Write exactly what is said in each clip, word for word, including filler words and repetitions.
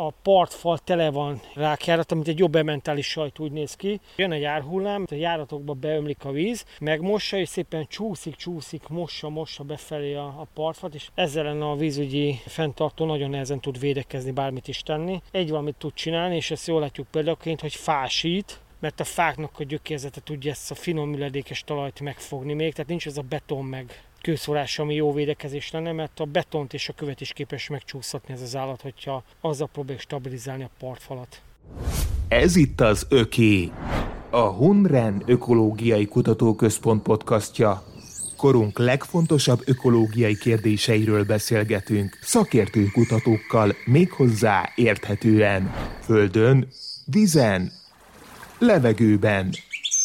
a partfal tele van rákjárat, mint egy jobb ementális sajt, úgy néz ki. Jön egy árhullám, a járatokba beömlik a víz, megmossa, és szépen csúszik, csúszik, mossa, mossa befelé a, a partfalt, és ezzel ellen a vízügyi fenntartó nagyon nehezen tud védekezni, bármit is tenni. Egy valamit tud csinálni, és ezt jól látjuk példaként, hogy fásít, mert a fáknak a gyökérzete tudja ezt a finom üledékes talajt megfogni még, tehát nincs ez a beton meg kőszórás, ami jó védekezés lenne, mert a betont és a követ is képes megcsúsztatni ez az állat, hogyha azzal próbálja stabilizálni a partfalat. Ez itt az Öké, a Hunren Ökológiai Kutatóközpont podcastja. Korunk legfontosabb ökológiai kérdéseiről beszélgetünk szakértő kutatókkal, méghozzá érthetően. Földön, vízen, levegőben.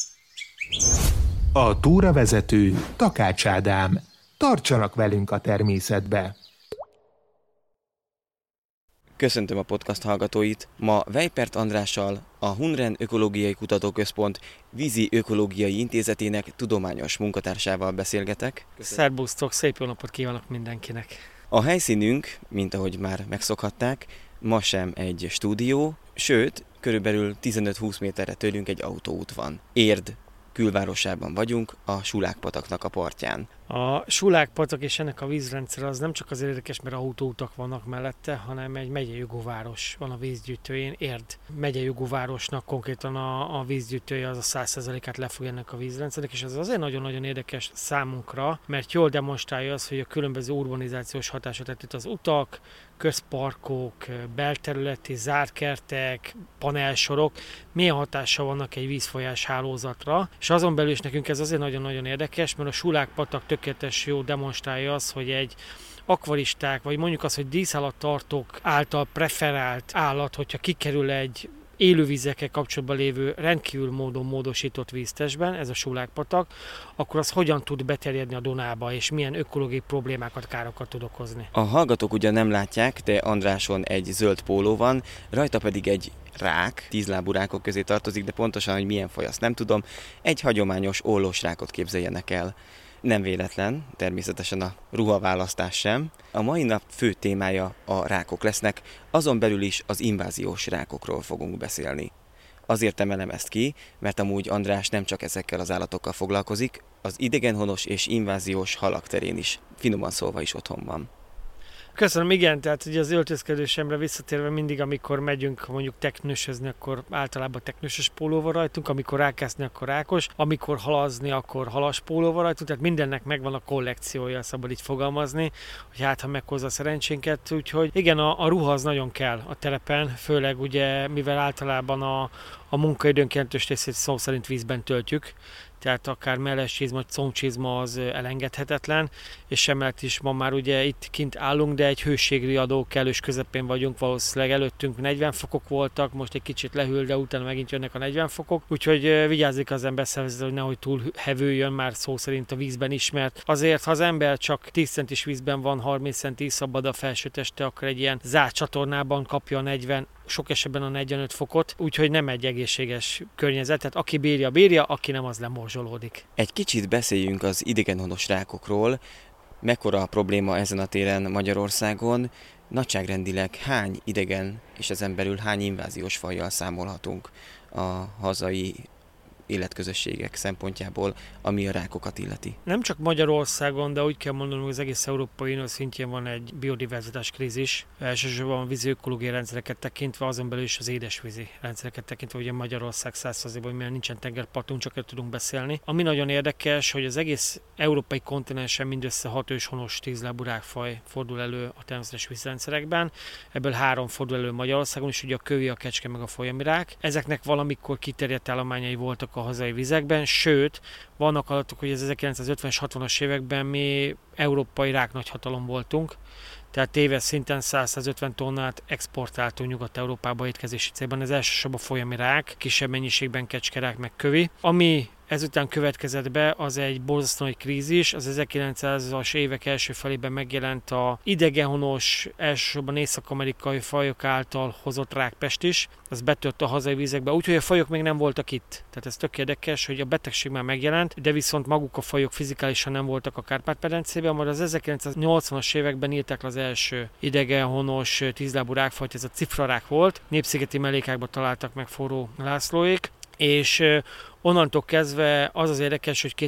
A túravezető Takács Ádám. Tartsanak velünk a természetbe! Köszöntöm a podcast hallgatóit! Ma Weipert Andrással, a Hunren Ökológiai Kutatóközpont Vízi Ökológiai Intézetének tudományos munkatársával beszélgetek. Szerbusztok, szép jó napot kívánok mindenkinek! A helyszínünk, mint ahogy már megszokhatták, ma sem egy stúdió, sőt, körülbelül tizenöt-húsz méterre tőlünk egy autóút van. Érd külvárosában vagyunk, a Sulákpataknak a partján. A Sulákpatak és ennek a vízrendszer az nem csak azért érdekes, mert autóutak vannak mellette, hanem egy megyei jogú város van a vízgyűjtőjén. Érd megyei jogú városnak konkrétan a, a vízgyűjtője az a száz százalékát lefogja ennek a vízrendszernek, és ez azért nagyon-nagyon érdekes számunkra, mert jól demonstrálja az, hogy a különböző urbanizációs hatások, tehát itt az utak, közparkok, belterületi zárkertek, panelsorok milyen hatással vannak egy vízfolyás hálózatra, és azon belül is nekünk ez azért nagyon-nagyon érdekes, mert a Sulákpatak tökéletes jó demonstrálja az, hogy egy akvaristák, vagy mondjuk az, hogy díszállattartók által preferált állat, hogyha kikerül egy élővizekkel kapcsolatban lévő rendkívül módon módosított víztestben, ez a Sulákpatak, akkor az hogyan tud beterjedni a Dunába, és milyen ökológiai problémákat, károkat tud okozni. A hallgatók ugyan nem látják, de Andráson egy zöld póló van, rajta pedig egy rák, tízlábú rákok közé tartozik, de pontosan, hogy milyen faj, azt nem tudom, egy hagyományos ollós rákot képzeljenek el. Nem véletlen, természetesen a ruhaválasztás sem. A mai nap fő témája a rákok lesznek, azon belül is az inváziós rákokról fogunk beszélni. Azért emelem ezt ki, mert amúgy András nem csak ezekkel az állatokkal foglalkozik, az idegenhonos és inváziós halak terén is, finoman szólva is otthon van. Köszönöm, igen, tehát ugye az öltözködésemre visszatérve mindig, amikor megyünk mondjuk teknősözni, akkor általában teknősös pólóval rajtunk, amikor rákászni, akkor rákos, amikor halazni, akkor halas pólóval rajtunk, tehát mindennek megvan a kollekciója, szabad így fogalmazni, hogy hát ha meghozza a szerencsénket, úgyhogy igen, a, a ruha az nagyon kell a telepen, főleg ugye, mivel általában a, a munkaidőnk jelentős részét szó szerint vízben töltjük, tehát akár melles csizma, combcsizma az elengedhetetlen, és emellett is ma már ugye itt kint állunk, de egy hőségriadó kellős közepén vagyunk, valószínűleg előttünk negyven fokok voltak, most egy kicsit lehűl, de utána megint jönnek a negyven fokok, úgyhogy vigyázzik az ember szervezet, hogy nehogy túl hevüljön már szó szerint a vízben is, mert azért, ha az ember csak tíz centis vízben van, harminc centi szabad a felső teste, akkor egy ilyen zárt csatornában kapja a negyven, sok esetben a negyvenöt fokot, úgyhogy nem egy egészséges környezet, tehát aki bírja, bírja, aki nem, az lemorzsolódik. Egy kicsit beszéljünk az idegenhonos rákokról. Mekkora a probléma ezen a téren Magyarországon? Nagyságrendileg hány idegen és ezen belül hány inváziós fajjal számolhatunk a hazai életközösségek szempontjából, ami a rákokat illeti? Nem csak Magyarországon, de úgy kell mondanom, hogy az egész Európai Unió szintjén van egy biodiverzitás krízis. Elsősorban a vízi ökológiai rendszereket tekintve, azon belül is az édesvízi rendszereket tekintve, ugye Magyarország száz százalékban, mivel nincsen tengerpartunk, csak el tudunk beszélni. Ami nagyon érdekes, hogy az egész európai kontinensen mindössze hat őshonos tízlábú rákfaj fordul elő a természetes vízrendszerekben. Ebből három fordul elő Magyarországon is, ugye a kövi, a kecske meg a folyami rák. Ezeknek valamikor kiterjedt állományai voltak a hazai vizekben, sőt, vannak adatok, hogy az ezerkilencszázötvenes, hatvanas években mi európai ráknagyhatalom voltunk, tehát éves szinten száz-százötven tonnát exportáltunk Nyugat-Európába étkezési célban, ez elsősorban folyami rák, kisebb mennyiségben kecskerák meg kövi. Ami ezután következett be, az egy borzasztó nagy krízis. Az ezerkilencszázas évek első felében megjelent a idegenhonos, elsősorban észak-amerikai fajok által hozott rákpest is. Az betört a hazai vizekbe, úgyhogy a fajok még nem voltak itt. Tehát ez tök érdekes, hogy a betegség már megjelent, de viszont maguk a fajok fizikálisan nem voltak a Kárpát-medencében, majd az ezerkilencszáznyolcvanas években írták le az első idegenhonos tízlábú rákfajt, ez a cifrarák volt. Népszigeti mellékákban találtak meg Forró Lászlóék, és onnantól kezdve az az érdekes, hogy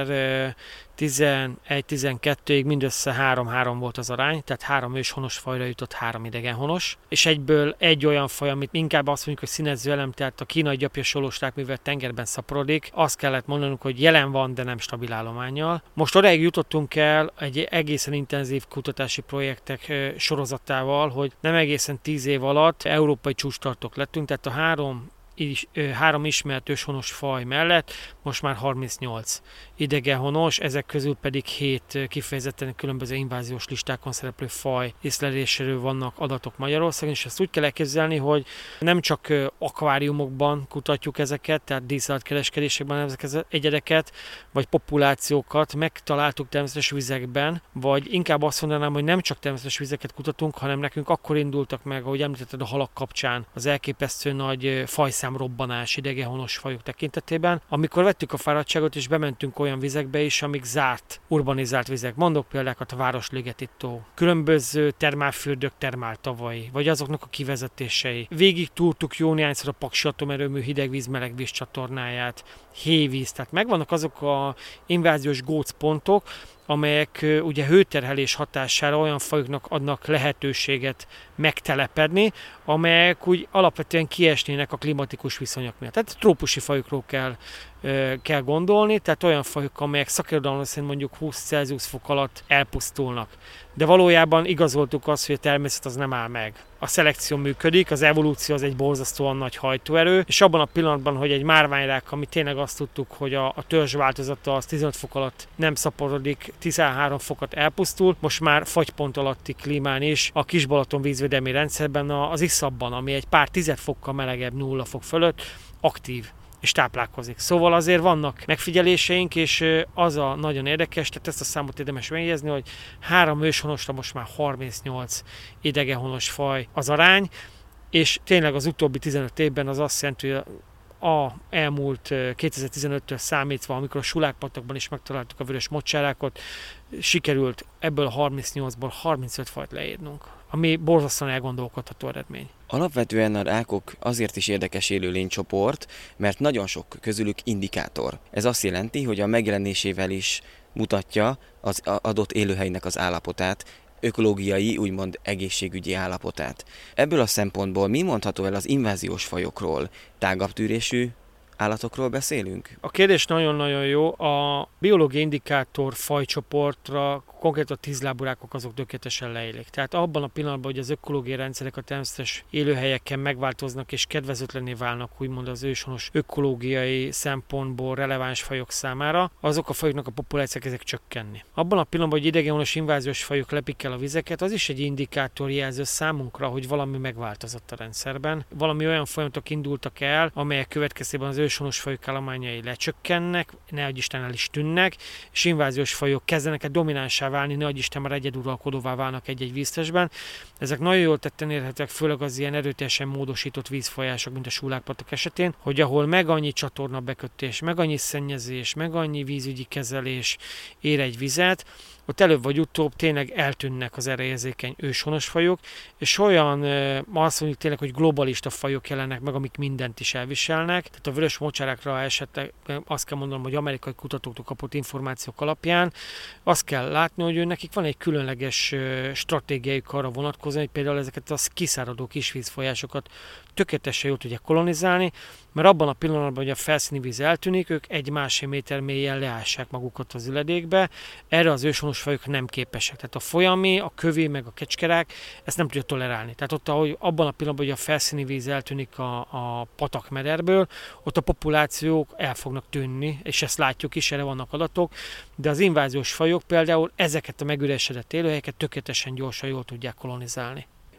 kétezer-tizenegy-tizenkettőig mindössze három-három volt az arány, tehát három őshonos fajra jutott három idegenhonos, és egyből egy olyan faj, amit inkább azt mondjuk, hogy színező elem, tehát a kínai gyapjas olósrák, mivel tengerben szaporodik, azt kellett mondanunk, hogy jelen van, de nem stabil állománnyal. Most odáig jutottunk el egy egészen intenzív kutatási projektek sorozatával, hogy nem egészen tíz év alatt európai csúcstartók lettünk, tehát a három Is, három ismert őshonos faj mellett most már harmincnyolc idegenhonos, ezek közül pedig hét kifejezetten különböző inváziós listákon szereplő faj észleléséről vannak adatok Magyarországon, és ezt úgy kell elképzelni, hogy nem csak akváriumokban kutatjuk ezeket, tehát díszállatkereskedésekben ezeket az egyedeket, vagy populációkat megtaláltuk természetes vizekben, vagy inkább azt mondanám, hogy nem csak természetes vizeket kutatunk, hanem nekünk akkor indultak meg, ahogy említetted a halak kapcsán, az elképesztő nagy fajszámrobbanás idegenhonos fajok tekintetében, amikor vettük a fáradtságot és bementünk olyan vizekbe is, amik zárt, urbanizált vizek. Mondok példákat, a Városliget-tó, különböző termálfürdők, termáltavai, vagy azoknak a kivezetései. Végig túrtuk jó néhányszor a Paksi atomerőmű hidegvíz, melegvíz csatornáját, hévíz, tehát megvannak azok a inváziós gócpontok, amelyek ugye hőterhelés hatására olyan fajoknak adnak lehetőséget megtelepedni, amelyek úgy alapvetően kiesnének a klimatikus viszonyok miatt. Tehát trópusi fajokról kell, kell gondolni, tehát olyan fajok, amelyek szakirodalom szerint mondjuk húsz Celsius fok alatt elpusztulnak. De valójában igazoltuk azt, hogy a természet az nem áll meg. A szelekció működik, az evolúció az egy borzasztóan nagy hajtóerő, és abban a pillanatban, hogy egy márványrák, ami tényleg azt tudtuk, hogy a, a törzs változata az tizenöt fok alatt nem szaporodik, tizenhárom fokat elpusztul, most már fagypont alatti klímán is, a Kis-Balaton vízvédelmi rendszerben az iszapban, ami egy pár tized fokkal melegebb, nulla fok fölött, aktív és táplálkozik. Szóval azért vannak megfigyeléseink, és az a nagyon érdekes, tehát ezt a számot érdemes megjegyezni, hogy három őshonosra most már harmincnyolc idegenhonos faj az arány, és tényleg az utóbbi tizenöt évben az azt jelenti, hogy a elmúlt kétezer-tizenöttől számítva, amikor a Sulákpatakban is megtaláltuk a vörös mocsárákot, sikerült ebből a harmincnyolcból harmincöt fajt leírnunk, ami borzasztóan elgondolkodható eredmény. Alapvetően a rákok azért is érdekes élőlénycsoport, mert nagyon sok közülük indikátor. Ez azt jelenti, hogy a megjelenésével is mutatja az adott élőhelynek az állapotát, ökológiai, úgymond egészségügyi állapotát. Ebből a szempontból mi mondható el az inváziós fajokról? Tágabb tűrésű állatokról beszélünk? A kérdés nagyon-nagyon jó. A biológiai indikátor fajcsoportra konkrétan a tízlábú rákok azok tökéletesen leillik. Tehát abban a pillanatban, hogy az ökológiai rendszerek a természetes élőhelyeken megváltoznak és kedvezőtlenné válnak, úgymond az őshonos ökológiai szempontból releváns fajok számára, azok a fajoknak a populációk ezek csökkenni. Abban a pillanatban, hogy idegenhonos inváziós fajok lepik el a vizeket, az is egy indikátor jelző számunkra, hogy valami megváltozott a rendszerben. Valami olyan folyamatok indultak el, amelyek következtében az őshonos fajok állományai lecsökkennek, nehogy Isten el is tűnnek, és inváziós fajok kezdenek egy dominánsá válni, nehogy Isten már egyeduralkodóvá válnak egy-egy víztestben. Ezek nagyon jól tetten érhetőek, főleg az ilyen erőteljesen módosított vízfolyások, mint a Sulákpatak esetén, hogy ahol meg annyi csatorna bekötés, meg annyi szennyezés, meg annyi vízügyi kezelés ér egy vizet, ott előbb vagy utóbb tényleg eltűnnek az erre érzékeny őshonos fajok, és olyan, azt mondjuk tényleg, hogy globalista fajok jelennek meg, amik mindent is elviselnek. Tehát a vörös mocsárákra esetleg azt kell mondanom, hogy amerikai kutatóktól kapott információk alapján azt kell látni, hogy nekik van egy különleges stratégiájuk arra vonatkozóan, hogy például ezeket a kiszáradó kisvízfolyásokat tökéletesen jól tudják kolonizálni, mert abban a pillanatban, hogy a felszíni víz eltűnik, ők egy-másfél méter mélyen leássák magukat az üledékbe. Erre az őshonos fajok nem képesek. Tehát a folyami, a kövé, meg a kecskerák ezt nem tudja tolerálni. Tehát ott, ahogy abban a pillanatban, hogy a felszíni víz eltűnik a, a patakmederből, ott a populációk el fognak tűnni, és ezt látjuk is, erre vannak adatok, de az inváziós fajok például ezeket a megüresedett élőhelyeket tökéletesen gyorsan jól tudják kolonizálni.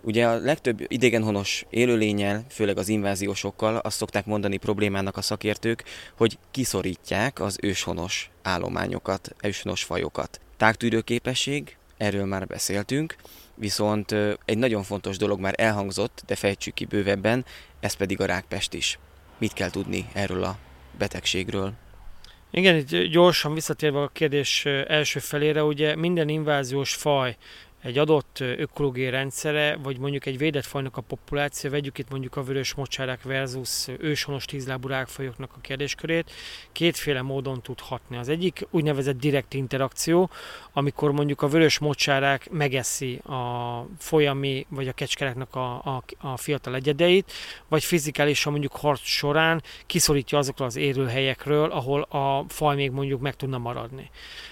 Ugye a legtöbb idegenhonos élőlénnyel, főleg az inváziósokkal azt szokták mondani problémának a szakértők, hogy kiszorítják az őshonos állományokat, őshonos fajokat. Tágtűrő képesség, erről már beszéltünk, viszont egy nagyon fontos dolog már elhangzott, de fejtsük ki bővebben, ez pedig a rákpestis. Mit kell tudni erről a betegségről? Igen, itt gyorsan visszatérve a kérdés első felére, ugye minden inváziós faj egy adott ökológiai rendszere, vagy mondjuk egy védett fajnak a populáció, vegyük itt mondjuk a vörös mocsárák versus őshonos tízlábú rákfajoknak a kérdéskörét, kétféle módon tud hatni. Az egyik úgynevezett direkt interakció, amikor mondjuk a vörös mocsárák megeszi a folyami vagy a kecskereknek a, a, a fiatal egyedeit, vagy fizikálisan mondjuk harc során kiszorítja azokról az élőhelyekről, ahol a faj még mondjuk meg tudna maradni.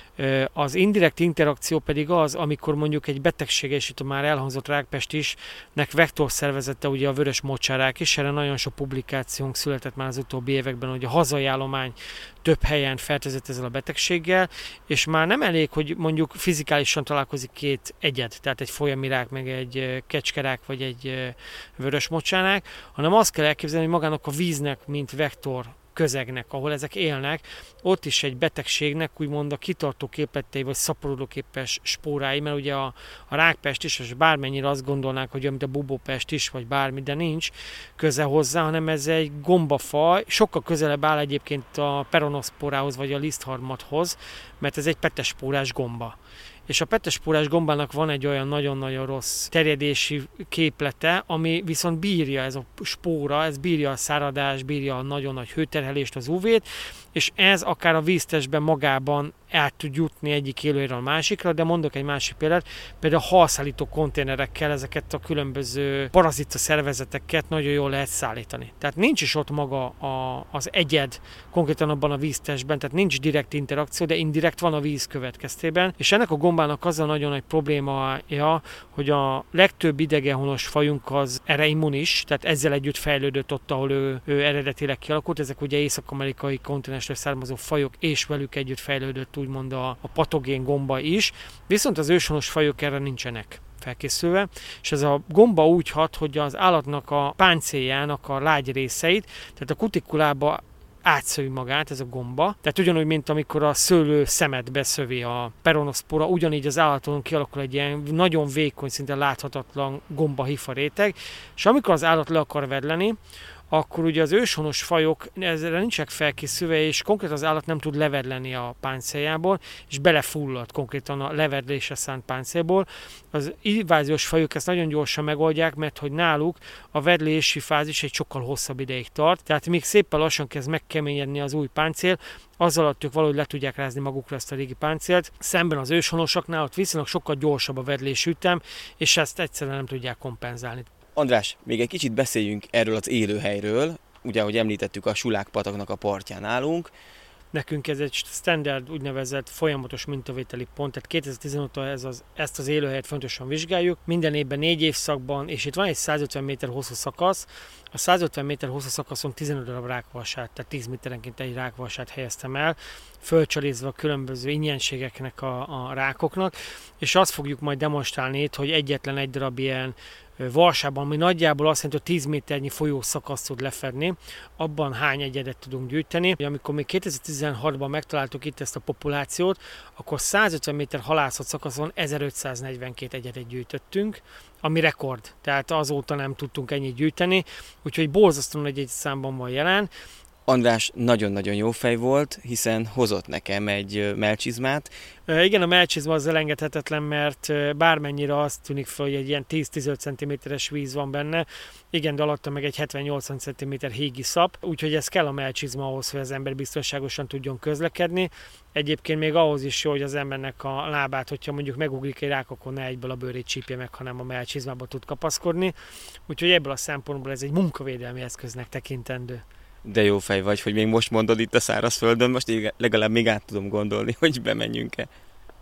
Az indirekt interakció pedig az, amikor mondjuk egy betegsége, és itt a már elhangzott rákpestisnek vektorszervezete ugye a vörös mocsárák is, erre nagyon sok publikációnk született már az utóbbi években, hogy a hazai állomány több helyen fertőzött ezzel a betegséggel, és már nem elég, hogy mondjuk fizikálisan találkozik két egyed, tehát egy folyami rák, meg egy kecskerák, vagy egy vörös mocsárák, hanem azt kell elképzelni, hogy magának a víznek, mint vektor közegnek, ahol ezek élnek, ott is egy betegségnek úgymond a kitartó képletei vagy szaporodóképes spórái, mert ugye a, a rákpest is, és bármennyire azt gondolnák, hogy olyan, mint a bubópest is, vagy bármi, de nincs köze hozzá, hanem ez egy gombafaj, sokkal közelebb áll egyébként a peronoszpórához, vagy a lisztharmathoz, mert ez egy petespórás gomba. És a petespórás gombának van egy olyan nagyon-nagyon rossz terjedési képlete, ami viszont bírja, ez a spóra, ez bírja a száradást, bírja a nagyon nagy hőterhelést, az ú vét, és ez akár a víztestben magában át tud jutni egyik élőhelyről a másikra, de mondok egy másik példát, például a halszállító konténerekkel ezeket a különböző parazita szervezeteket nagyon jól lehet szállítani. Tehát nincs is ott maga a, az egyed konkrétan abban a víztestben, tehát nincs direkt interakció, de indirekt van a víz következtében, és ennek a gombának az a nagyon nagy problémája, hogy a legtöbb idegenhonos fajunk az erre immunis, tehát ezzel együtt fejlődött ott, ahol ő, ő eredetileg kialakult, ezek ugye észak-amerikai kontinensről származó fajok, és velük együtt fejlődött úgymond a, a patogén gomba is, viszont az őshonos fajok erre nincsenek felkészülve, és ez a gomba úgy hat, hogy az állatnak a páncéljának a lágy részeit, tehát a kutikulába átszövi magát ez a gomba. Tehát ugyanúgy, mint amikor a szőlő szemet beszövi a peronoszpora, ugyanígy az állaton kialakul egy ilyen nagyon vékony, szinte láthatatlan gomba hifa réteg, és amikor az állat le akar vedleni, akkor ugye az őshonos fajok ezzel nincsenek felkészülve, és konkrétan az állat nem tud levedleni a páncéljából, és belefullad konkrétan a levedlésre szánt páncélból. Az inváziós fajok ezt nagyon gyorsan megoldják, mert hogy náluk a vedlési fázis egy sokkal hosszabb ideig tart, tehát még szépen lassan kezd megkeményedni az új páncél, az alatt ők valahogy le tudják rázni magukra ezt a régi páncélt. Szemben az őshonosaknál ott viszonylag sokkal gyorsabb a vedlési ütem, és ezt egyszerűen nem tudják kompenzálni. András, még egy kicsit beszéljünk erről az élőhelyről. Ugye, ahogy említettük, a Sulák-pataknak a partján állunk. Nekünk ez egy standard úgynevezett folyamatos mintavételi pont, tehát kétezer-tizenöt óta ez az, ezt az élőhelyet fontosan vizsgáljuk. Minden évben négy évszakban, és itt van egy százötven méter hosszú szakasz. A százötven méter hosszú szakaszon tizenöt darab rákvasát, tehát tíz méterenként egy rákvasát helyeztem el, fölcsalézve a különböző ingyenségeknek a, a rákoknak, és azt fogjuk majd demonstrálni itt, hogy egyetlen egy darab ilyen valsában, ami nagyjából azt jelenti, hogy tíz méternyi folyószakaszt tud lefedni, abban hány egyedet tudunk gyűjteni. Amikor még kétezer-tizenhatban megtaláltuk itt ezt a populációt, akkor százötven méter halászat szakaszon ezerötszáznegyvenkét egyedet gyűjtöttünk, ami rekord, tehát azóta nem tudtunk ennyit gyűjteni, úgyhogy borzasztóan egy számban van jelen. András nagyon-nagyon jó fej volt, hiszen hozott nekem egy mellcsizmát. Igen, a mellcsizma az elengedhetetlen, mert bármennyire azt tűnik fel, hogy egy ilyen tíz-tizenöt centiméteres víz van benne, igen, de alatta meg egy hetven-nyolcvan centiméter hégi szap, úgyhogy ez kell a mellcsizma ahhoz, hogy az ember biztonságosan tudjon közlekedni. Egyébként még ahhoz is jó, hogy az embernek a lábát, hogyha mondjuk megugrik egy rák, akkor ne egyből a bőrét csípje meg, hanem a mellcsizmába tud kapaszkodni. Úgyhogy ebből a szempontból ez egy munkavédelmi eszköznek tekintendő. De jó fej vagy, hogy még most mondod itt a szárazföldön, most legalább még át tudom gondolni, hogy bemenjünk-e.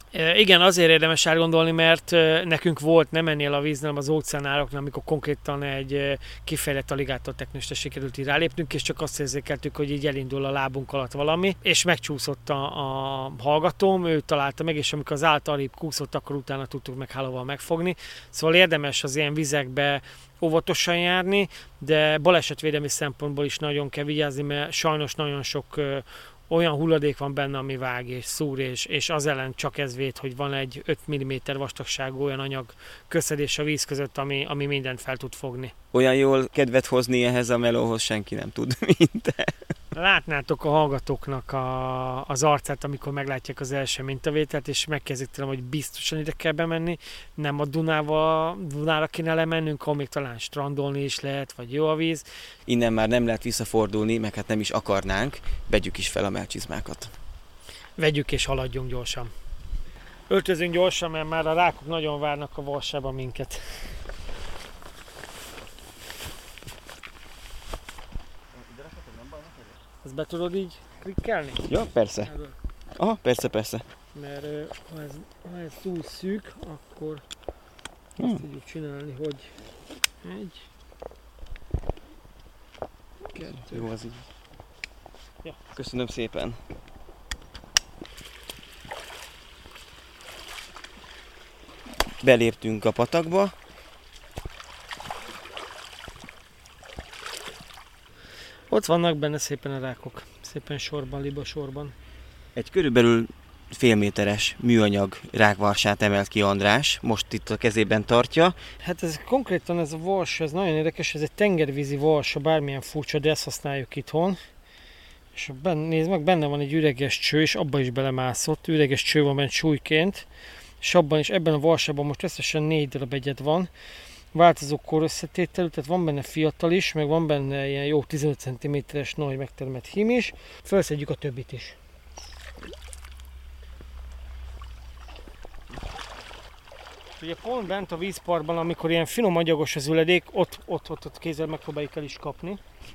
Igen, azért érdemes átgondolni, mert nekünk volt nem ennél a víznél, hanem az óceánároknál, amikor konkrétan egy kifejlett aligátor teknősre sikerült így rálépnünk, és csak azt érzékeltük, hogy így elindul a lábunk alatt valami, és megcsúszott a, a hallgatóm, ő találta meg, és amikor az általább kúszott, akkor utána tudtuk meg hálóval megfogni. Szóval érdemes az ilyen vizekbe óvatosan járni, de balesetvédelmi szempontból is nagyon kell vigyázni, mert sajnos nagyon sok olyan hulladék van benne, ami vág és szúr, és, és az ellen csak ez véd, hogy van egy öt milliméter vastagságú olyan anyag köszedés a víz között, ami, ami mindent fel tud fogni. Olyan jól kedvet hozni ehhez a melóhoz senki nem tud, mint te. Látnátok a hallgatóknak a, az arcát, amikor meglátják az első mintavételt, és megkezdik tőlem, hogy biztosan ide kell bemenni, nem a Dunába, Dunára kéne lemennünk, ahol még talán strandolni is lehet, vagy jó a víz. Innen már nem lehet visszafordulni, meg hát nem is akarnánk, vegyük is fel a mellcsizmákat. Vegyük és haladjunk gyorsan. Öltözünk gyorsan, mert már a rákok nagyon várnak a Varsában minket. Ezt be tudod így klikkelni? Ja, persze. Aha, persze, persze. Mert ha ez, ha ez túl szűk, akkor hmm. azt tudjuk csinálni, hogy egy, kettő. Jó, az így. Ja. Köszönöm szépen. Beléptünk a patakba. Ott vannak benne szépen a rákok, szépen sorban, liba sorban. Egy körülbelül félméteres műanyag rákvarsát emelt ki András, most itt a kezében tartja. Hát ez konkrétan ez a vars, ez nagyon érdekes, ez egy tengervízi varsa, bármilyen furcsa, de ezt használjuk itthon. És benne, nézd meg, benne van egy üreges cső, és abba is belemászott, üreges cső van benne súlyként, és abban is, ebben a varsában most összesen négy darab egyed van. Változó kor összetételű, tehát van benne fiatal is, meg van benne ilyen jó tizenöt centiméteres nagy megtermett hím is. Felszedjük a többit is. Ugye pont bent a vízparkban, amikor ilyen finom agyagos az üledék, ott, ott, ott, ott kézzel megpróbáljuk el is kapni.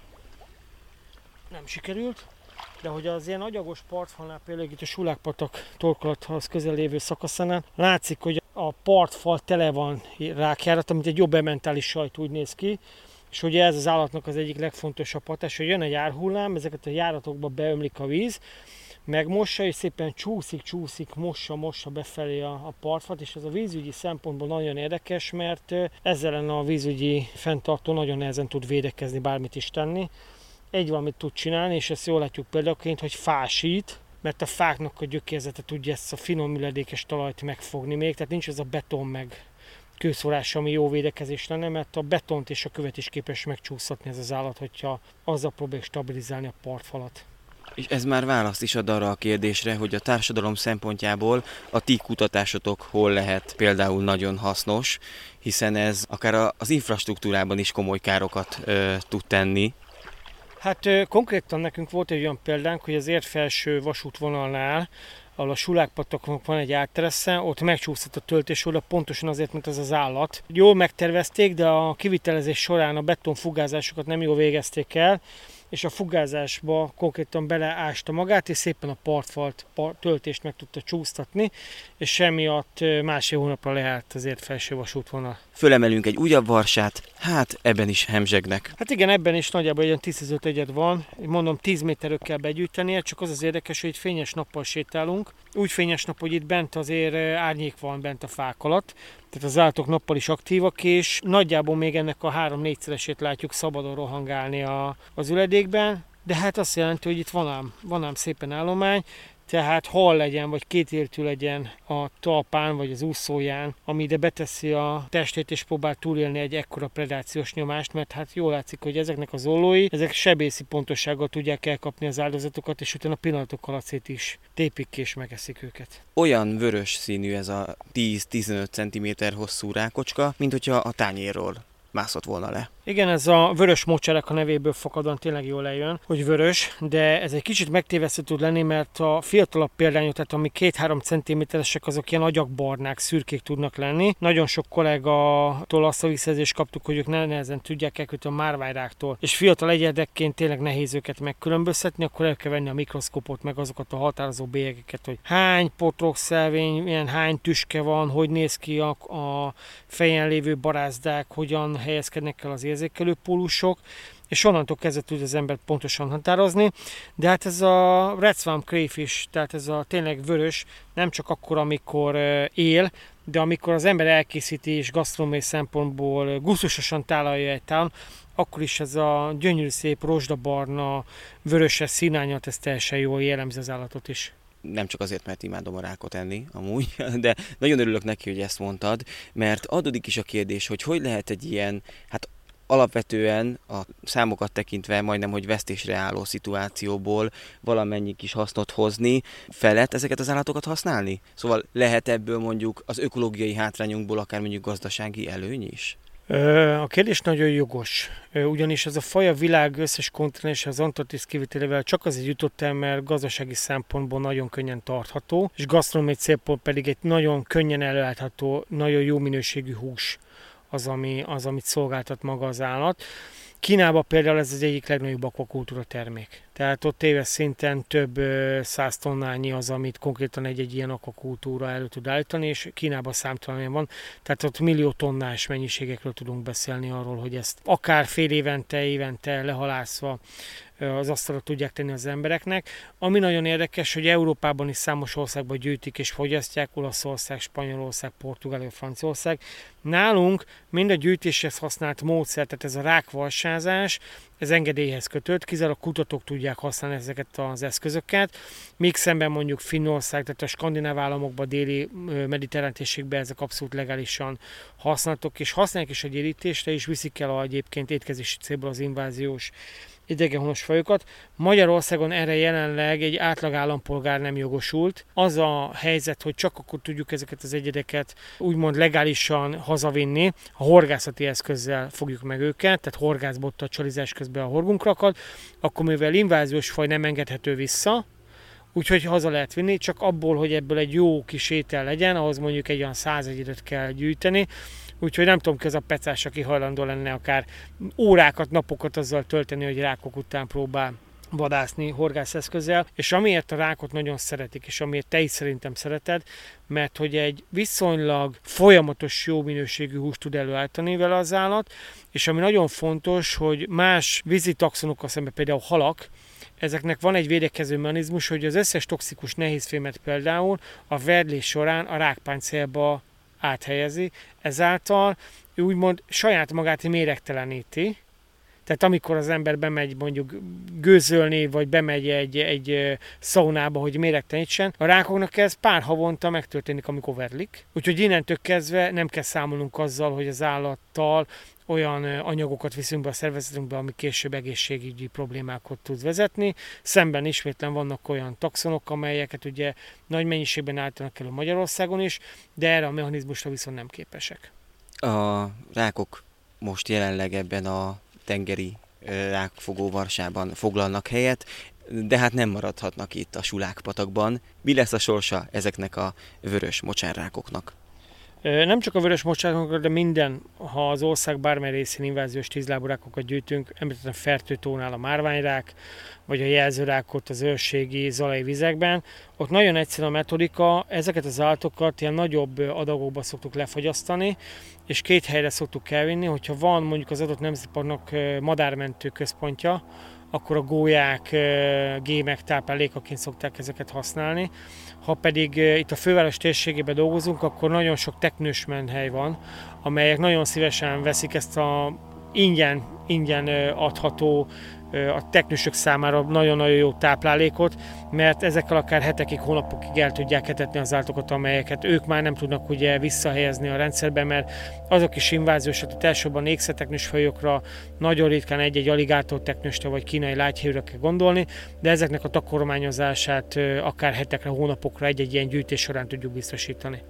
Nem sikerült, de hogy az ilyen agyagos partfalnál, például itt a Sulákpatak torkolathoz közel lévő szakaszánál, látszik, hogy a partfal tele van rákjárat, amit egy jobb ementális sajt úgy néz ki, és ugye ez az állatnak az egyik legfontosabb hatás, hogy jön egy árhullám, ezeket a járatokba beömlik a víz, megmossa, és szépen csúszik, csúszik, mossa, mossa befelé a, a partfalt, és ez a vízügyi szempontból nagyon érdekes, mert ezzel ellen a vízügyi fenntartó nagyon nehezen tud védekezni, bármit is tenni. Egy valamit tud csinálni, és ezt jól látjuk példaként, hogy fásít, mert a fáknak a gyökérzete tudja ezt a finom üledékes talajt megfogni még, tehát nincs az a beton meg kőszórás, ami jó védekezés lenne, mert a betont és a követ is képes megcsúsztatni ez az állat, hogyha azzal próbáljuk stabilizálni a partfalat. És ez már választ is ad arra a kérdésre, hogy a társadalom szempontjából a ti kutatásotok hol lehet például nagyon hasznos, hiszen ez akár az infrastruktúrában is komoly károkat ö, tud tenni. Hát ö, konkrétan nekünk volt egy olyan példánk, hogy az Érd-felső vasútvonalnál, ahol a Sulákpataknak van egy átteresze, ott megcsúszott a töltésoda, pontosan azért, mint ez az állat. Jól megtervezték, de a kivitelezés során a betonfugázásokat nem jól végezték el, és a fugázásba konkrétan beleásta magát, és szépen a partfalt part, töltést meg tudta csúsztatni, és emiatt másfél hónapra leállt az Érd-felső vasútvonal. Fölemelünk egy újabb varsát, hát ebben is hemzsegnek. Hát igen, ebben is nagyjából egy tíz-tizenöt egyed van, mondom tíz méterről kell begyűjtenie, csak az az érdekes, hogy itt fényes nappal sétálunk. Úgy fényes nap, hogy itt bent azért árnyék van bent a fák alatt, tehát az állatok nappal is aktívak, és nagyjából még ennek a három-négyszeresét látjuk szabadon rohangálni a, az üledékben, de hát azt jelenti, hogy itt van ám, van ám szépen állomány, tehát hal legyen, vagy kétértű legyen a talpán, vagy az úszóján, ami ide beteszi a testét, és próbál túlélni egy ekkora predációs nyomást, mert hát jól látszik, hogy ezeknek az ollói, ezek sebészi pontossággal tudják elkapni az áldozatokat, és utána pillanatok alatt szét is tépik ki, és megeszik őket. Olyan vörös színű ez a tíz-tizenöt centiméter hosszú rákocska, mint hogyha a tányérról mászott volna le. Igen, ez a vörös mocsárek a nevéből fakadóan tényleg jól lejön, hogy vörös, de ez egy kicsit megtévesztő tud lenni, mert a fiatalabb példányok, tehát ami két-három centiméteresek, azok ilyen agyagbarnák, szürkék tudnak lenni. Nagyon sok kollégatól azt a visszajelzést kaptuk, hogy ők nehezen tudják elkülöníteni a márványráktól, és fiatal egyedekként tényleg nehéz őket megkülönböztetni, akkor el kell venni a mikroszkópot, meg azokat a határozó bélyegeket, hogy hány potrokszelvény, milyen hány tüske van, hogy néz ki a, a fejen lévő barázdák, hogyan helyezkednek el az érzékelő pólusok, és onnantól kezdve tud az ember pontosan határozni. De hát ez a red swamp crayfish, tehát ez a tényleg vörös, nem csak akkor, amikor él, de amikor az ember elkészíti és gasztronómiai szempontból gusztusosan tálalja egy tálon, akkor is ez a gyönyörű szép rozsdabarna, vöröses színányat, ez teljesen jól jellemzi az állatot is. Nem csak azért, mert imádom a rákot enni, amúgy, de nagyon örülök neki, hogy ezt mondtad, mert adódik is a kérdés, hogy hogy lehet egy ilyen, hát alapvetően a számokat tekintve majdnem, hogy vesztésre álló szituációból valamennyi kis hasznot hozni, fel lehet ezeket az állatokat használni? Szóval lehet ebből mondjuk az ökológiai hátrányunkból akár mondjuk gazdasági előny is? A kérdés nagyon jogos, ugyanis ez a faj a világ összes kontinens az Antarktisz kivételével csak azért jutott el, mert gazdasági szempontból nagyon könnyen tartható, és gasztronómiai célból pedig egy nagyon könnyen előállítható, nagyon jó minőségű hús az, ami, az, amit szolgáltat maga az állat. Kínában például ez az egyik legnagyobb akvakultúra termék. Tehát ott éves szinten több száz tonnányi az, amit konkrétan egy-egy ilyen akvakultúra elő tud állítani, és Kínában számtalan van. Tehát ott millió tonnás mennyiségekről tudunk beszélni arról, hogy ezt akár fél évente, évente lehalászva az asztalra tudják tenni az embereknek. Ami nagyon érdekes, hogy Európában is számos országban gyűjtik és fogyasztják, Olaszország, Spanyolország, Portugália, Franciaország. Nálunk mind a gyűjtéshez használt módszer, tehát ez a rákvalsázás, ez engedélyhez kötött, kizárólag kutatók tudják használni ezeket az eszközöket, míg szemben mondjuk Finnország, tehát a skandináv államokban, déli mediterrán térségben ezek abszolút legálisan használhatók, és használják is a gyérítésre, és viszik el a, egyébként étkezési célból az inváziós idegenhonos fajokat. Magyarországon erre jelenleg egy átlag állampolgár nem jogosult. Az a helyzet, hogy csak akkor tudjuk ezeket az egyedeket úgymond legálisan hazavinni, a horgászati eszközzel fogjuk meg őket, tehát horgászbottal csalizás közben a horgunkra akad, akkor mivel inváziós faj nem engedhető vissza, úgyhogy haza lehet vinni, csak abból, hogy ebből egy jó kis étel legyen, ahhoz mondjuk egy olyan száz egyedöt kell gyűjteni, úgyhogy nem tudom ki az a pecás, aki hajlandó lenne akár órákat, napokat azzal tölteni, hogy rákok után próbál vadászni horgászeszközzel, és amiért a rákot nagyon szeretik, és amiért te is szerintem szereted, mert hogy egy viszonylag folyamatos jó minőségű húst tud előállítani vele az állat, és ami nagyon fontos, hogy más vízi taxonokkal szemben, például halak, ezeknek van egy védekező mechanizmus, hogy az összes toxikus nehézfémet például a verdlés során a rákpáncélba áthelyezi, ezáltal ő úgymond saját magát méregteleníti. Tehát amikor az ember bemegy mondjuk gőzölni, vagy bemegy egy, egy szaunába, hogy méregtelenítsen, a rákoknak ez pár havonta megtörténik, amikor verlik. Úgyhogy innentől kezdve nem kell számolnunk azzal, hogy az állattal olyan anyagokat viszünk be a szervezetünkbe, ami később egészségügyi problémákat tud vezetni. Szemben ismétlen vannak olyan taxonok, amelyeket ugye nagy mennyiségben állítanak elő Magyarországon is, de erre a mechanizmusra viszont nem képesek. A rákok most jelenleg ebben a tengeri rákfogó varsában foglalnak helyet, de hát nem maradhatnak itt a Sulák-patakban. Mi lesz a sorsa ezeknek a vörös mocsárrákoknak? Nem csak a vörös mocsárrákokra, de minden, ha az ország bármely részén inváziós tízlábú rákokat gyűjtünk, említettem Fertőtónál a márványrák, vagy a jelzőrákot az őrségi zalai vizekben, ott nagyon egyszerű a metodika, ezeket az állatokat ilyen nagyobb adagokba szoktuk lefogyasztani, és két helyre szoktuk elvinni, hogyha van mondjuk az adott nemzetparknak madármentő központja, akkor a gólyák, gémek táplálékaként szokták ezeket használni. Ha pedig itt a főváros térségében dolgozunk, akkor nagyon sok teknős menhely van, amelyek nagyon szívesen veszik ezt a ingyen, ingyen adható, a teknősök számára nagyon-nagyon jó táplálékot, mert ezekkel akár hetekig, hónapokig el tudják etetni az állatokat, amelyeket ők már nem tudnak ugye visszahelyezni a rendszerbe, mert azok is inváziósak, tehát elsősorban ékszeteknős fajokra, nagyon ritkán egy-egy aligátor teknősre vagy kínai lágyhéjra kell gondolni, de ezeknek a takarmányozását akár hetekre, hónapokra egy-egy ilyen gyűjtés során tudjuk biztosítani.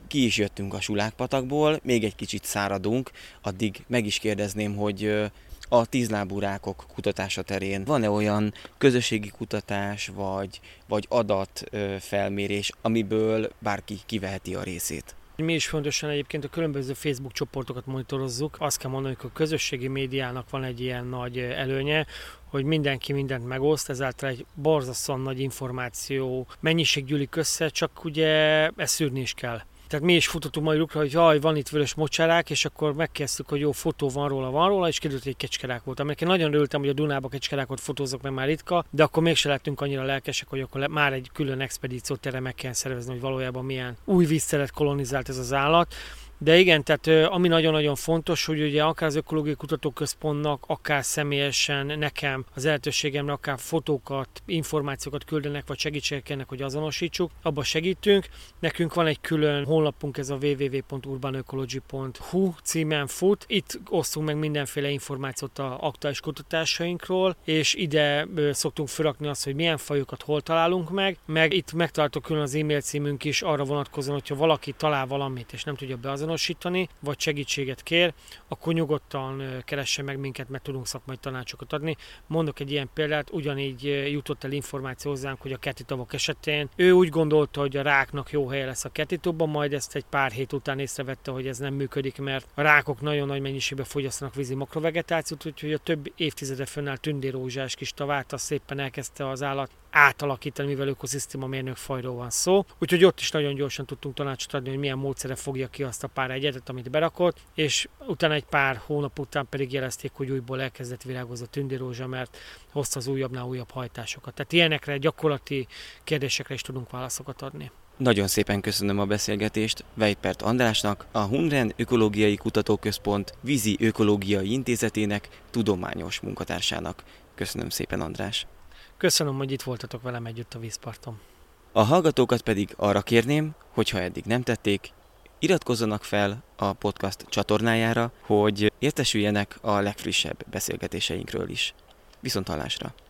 ki is jöttünk a Sulákpatakból, még egy kicsit száradunk, addig meg is kérdezném, hogy a tízlábú rákok kutatása terén van-e olyan közösségi kutatás, vagy, vagy adatfelmérés, amiből bárki kiveheti a részét? Mi is fontosan egyébként a különböző Facebook csoportokat monitorozzuk. Azt kell mondani, hogy a közösségi médiának van egy ilyen nagy előnye, hogy mindenki mindent megoszt, ezáltal egy borzasztóan nagy információ mennyiség gyűlik össze, csak ugye ezt szűrni is kell. Tehát mi is futottunk majd rukra, hogy jaj, van itt vörös mocsárák, és akkor megkezdtük, hogy jó, fotó van róla, van róla, és kiderült, hogy egy kecskerák volt. Amikor nagyon örültem, hogy a Dunába kecskerákot fotózok, mert már ritka, de akkor mégse lettünk annyira lelkesek, hogy akkor már egy külön expedíciót erre meg kell szervezni, hogy valójában milyen új vízteret kolonizált ez az állat. De igen, tehát ami nagyon-nagyon fontos, hogy ugye akár az Ökológiai Kutatóközpontnak, akár személyesen nekem az lehetőségemre akár fotókat, információkat küldenek, vagy segítségek ennek, hogy azonosítsuk, abban segítünk. Nekünk van egy külön honlapunk, ez a double-u double-u double-u pont urban ecology pont h u címen fut. Itt osztunk meg mindenféle információt a aktuális kutatásainkról, és ide szoktunk felrakni azt, hogy milyen fajokat hol találunk meg, meg itt megtaláltok külön az e-mail címünk is arra vonatkozóan, hogyha valaki talál valamit, és nem tudja beazonosítani, vagy segítséget kér, akkor nyugodtan keresse meg minket, mert tudunk szakmai tanácsokat adni. Mondok egy ilyen példát, ugyanígy jutott el információ hozzánk, hogy a kerti-tavak esetén ő úgy gondolta, hogy a ráknak jó helye lesz a kerti-tóban, majd ezt egy pár hét után észrevette, hogy ez nem működik, mert a rákok nagyon nagy mennyiségben fogyasztanak vízi makrovegetációt, úgyhogy a több évtizede fönnáll tündérrózsás kis tavát, az szépen elkezdte az állat átalakítani, mivel ökoszisztéma mérnök fajról van szó. Úgyhogy ott is nagyon gyorsan tudtunk tanácsot adni, hogy milyen módszere fogja ki azt a pár egyedet, amit berakott, és utána egy pár hónap után pedig jelezték, hogy újból elkezdett virágozni a tündérrózsa, mert hozta az újabbnál újabb hajtásokat. Tehát ilyenekre, gyakorlati kérdésekre is tudunk válaszokat adni. Nagyon szépen köszönöm a beszélgetést Weipert Andrásnak, a Hundren Ökológiai Kutatóközpont Vízi Ökológiai Intézetének tudományos munkatársának. Köszönöm szépen, András! Köszönöm, hogy itt voltatok velem együtt a vízparton. A hallgatókat pedig arra kérném, hogyha eddig nem tették, iratkozzanak fel a podcast csatornájára, hogy értesüljenek a legfrissebb beszélgetéseinkről is. Viszonthallásra!